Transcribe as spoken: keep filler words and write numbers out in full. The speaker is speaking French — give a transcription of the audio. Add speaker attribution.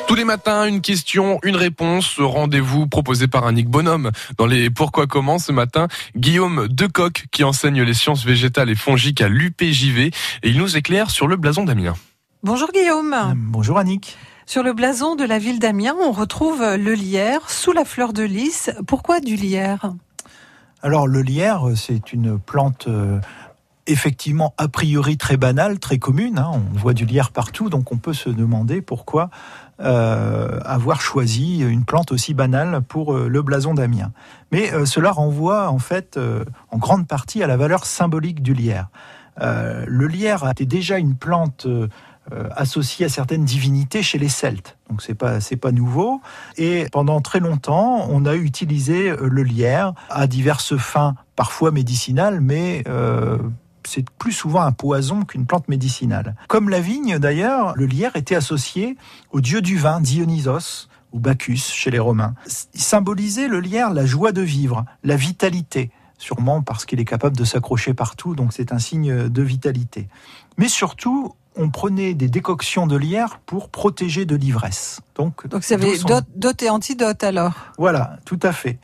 Speaker 1: Tous les matins, une question, une réponse. Rendez-vous proposé par Annick Bonhomme dans les Pourquoi Comment. Ce matin, Guillaume Decoq qui enseigne les sciences végétales et fongiques à l'U P J V et il nous éclaire sur le blason d'Amiens.
Speaker 2: Bonjour Guillaume.
Speaker 3: Euh, bonjour Annick.
Speaker 2: Sur le blason de la ville d'Amiens, on retrouve le lierre sous la fleur de lys. Pourquoi du lierre ?
Speaker 3: Alors le lierre, c'est une plante euh, effectivement a priori très banale, très commune. Hein. On voit du lierre partout, donc on peut se demander pourquoi euh, avoir choisi une plante aussi banale pour euh, le blason d'Amiens. Mais euh, cela renvoie en fait euh, en grande partie à la valeur symbolique du lierre. Euh, le lierre était déjà une plante euh, associée à certaines divinités chez les Celtes. Donc c'est pas c'est pas nouveau. Et pendant très longtemps, on a utilisé le lierre à diverses fins, parfois médicinales, mais euh, c'est plus souvent un poison qu'une plante médicinale. Comme la vigne d'ailleurs, le lierre était associé au dieu du vin, Dionysos, ou Bacchus chez les Romains. Il symbolisait le lierre la joie de vivre, la vitalité. Sûrement parce qu'il est capable de s'accrocher partout, donc c'est un signe de vitalité. Mais surtout, on prenait des décoctions de lierre pour protéger de l'ivresse. Donc,
Speaker 2: donc ça avait
Speaker 3: son...
Speaker 2: dot, dot et antidote alors.
Speaker 3: Voilà, tout à fait.